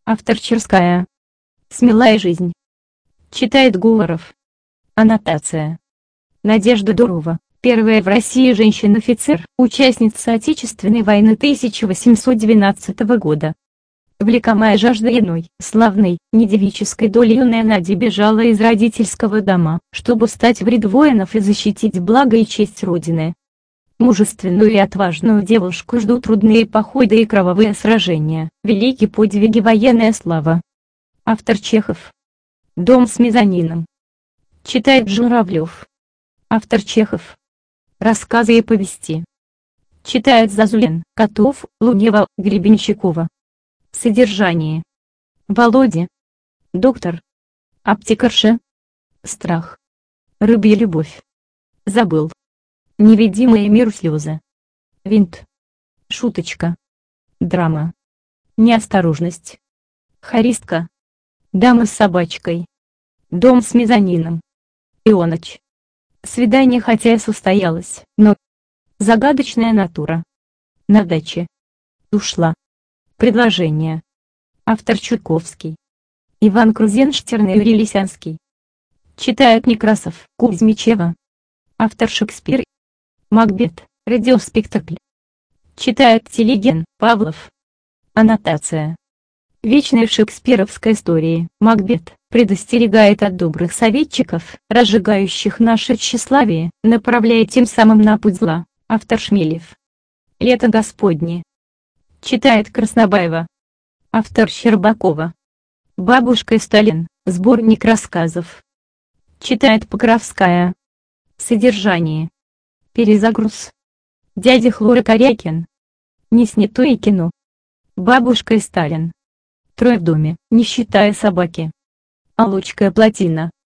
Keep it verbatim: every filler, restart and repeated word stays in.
Автор Черская. Смелая жизнь. Читает Гуаров. Аннотация. Надежда Дурова, первая в России женщина-офицер, участница Отечественной войны тысяча восемьсот двенадцатого года. Влекомая жаждой иной, славной, не девической доли, юная Надя бежала из родительского дома, чтобы стать в ряд воинов и защитить благо и честь Родины. Мужественную и отважную девушку ждут трудные походы и кровавые сражения, великие подвиги, военная слава. Автор Чехов. Дом с мезонином. Читает Журавлев. Автор Чехов. Рассказы и повести. Читает Зазулин, Котов, Лунева, Гребенщикова. Содержание. Володя. Доктор. Аптекарша. Страх. Рыбья любовь. Забыл. Невидимые миру слезы. Винт. Шуточка. Драма. Неосторожность. Хористка. Дама с собачкой. Дом с мезонином. Ионыч. Свидание хотя и состоялось, но... Загадочная натура. На даче. Ушла. Предложение. Автор Чуковский. Иван Крузенштерн и Юрий Лисянский. Читает Некрасов, Кузьмичева. Автор Шекспир. Макбет, радиоспектакль. Читает Телегин, Павлов. Аннотация. Вечная шекспировская история, Макбет, предостерегает от добрых советчиков, разжигающих наше тщеславие, направляя тем самым на путь зла. Автор Шмелев. Лето Господне. Читает Краснобаева. Автор Щербакова. Бабушка и Сталин, сборник рассказов. Читает Покровская. Содержание. Перезагруз. Дядя Хлора Корякин. Неснятое кино. Бабушка и Сталин. Трое в доме, не считая собаки. Алочская плотина.